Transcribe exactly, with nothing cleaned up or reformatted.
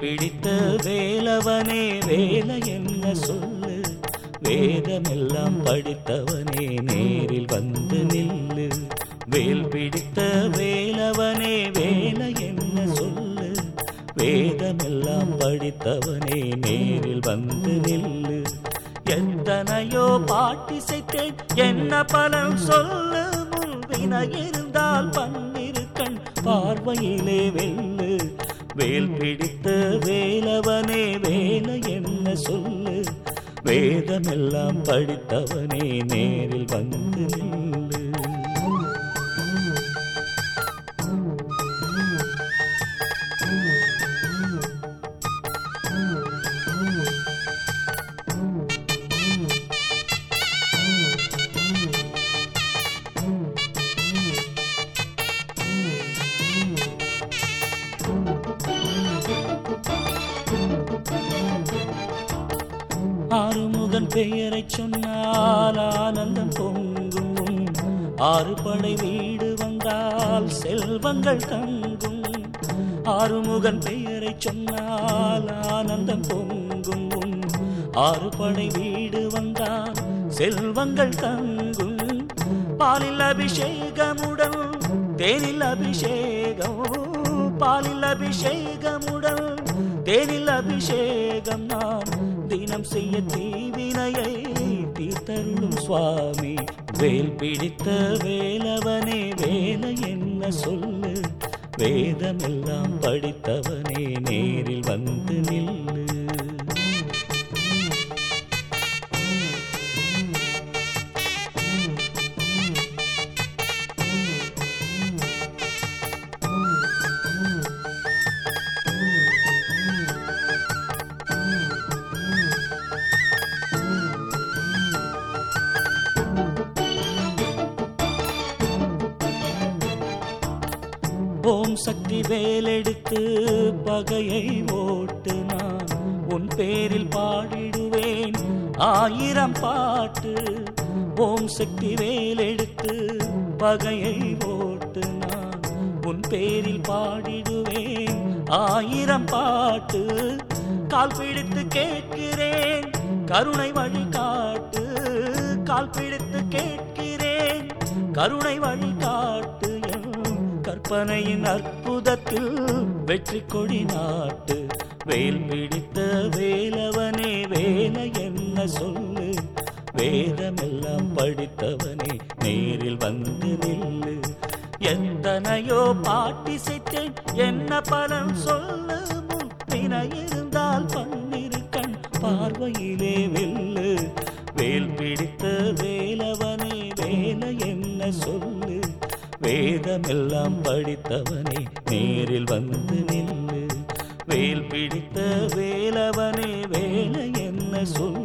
பிடித்த வேலவனே வேலை என்ன சொல்லு, வேதமெல்லாம் படித்தவனே நேரில் வந்து நில்லு. வேல் பிடித்த வேலவனே வேலை என்ன சொல்லு, வேதமெல்லாம் படித்தவனே நேரில் வந்து நில்லு. எத்தனையோ பாட்டிசைத்தேன் என்ன பலன் சொல்லு, முன்வினை இருந்தால் பன்னிருக்கண் பார்வையிலே வெல்லு. வேல் பிடித்த வேலவனே வேலை என்ன சொல்லு, வேதமெல்லாம் படித்தவனே நேரில் வந்து நில்லு. ஆறுமுகன் பெயரை சொன்னால் ஆனந்தம் பொங்கும், ஆறு படை வீடு வந்தால் செல்வங்கள் தங்கும். ஆறுமுகன் பெயரை சொன்னால் ஆனந்தம் பொங்கும், ஆறு படை வீடு வந்தால் செல்வங்கள் தங்கும். பாலில் அபிஷேகமுடன் தேனில் அபிஷேகம், பாலில் அபிஷேகமுடன் தேனில் அபிஷேகம் நான் தினம் செய்ய தீவினையை தீர்த்தருளும் சுவாமி. வேல் பிடித்த வேலவனே வேலை என்ன சொல்லு, வேதமெல்லாம் படித்தவனே நேரில் வந்து நில்லு. ஓம் சக்தி வேலெடுத்து பகையை ஓட்டு, நான் உன் பேரில் பாடிடுவேன் ஆயிரம் பாட்டு. ஓம் சக்தி வேலெடுத்து பகையை ஓட்டு, நான் உன் பேரில் பாடிடுவேன் ஆயிரம் பாட்டு. கால் பிடித்து கேட்கிறேன் கருணை வழி காட்டு, கால் பிடித்து கேட்கிறேன் கருணை வழி காட்டு. கற்பனையின் அற்புதத்தில் வெற்றி கொடி நாட்டு. வேல் பிடித்த வேலவனே வேலை என்ன சொல்லு, வேதமெல்லாம் படித்தவனே நேரில் வந்து நில்லு. எத்தனையோ பாட்டிசைத்தேன் என்ன பலன் சொல்லு, முன்வினை இருந்தால் பன்னிருக்கண் பார்வையிலே வெல்லு. வேல் பிடித்த வேலவனே வேலை என்ன சொல்லு, வேதமெல்லாம் படித்தவனே நேரில் வந்து நில்லு. வேல் பிடித்த வேலவனே வேலை என்ன சொல்லு.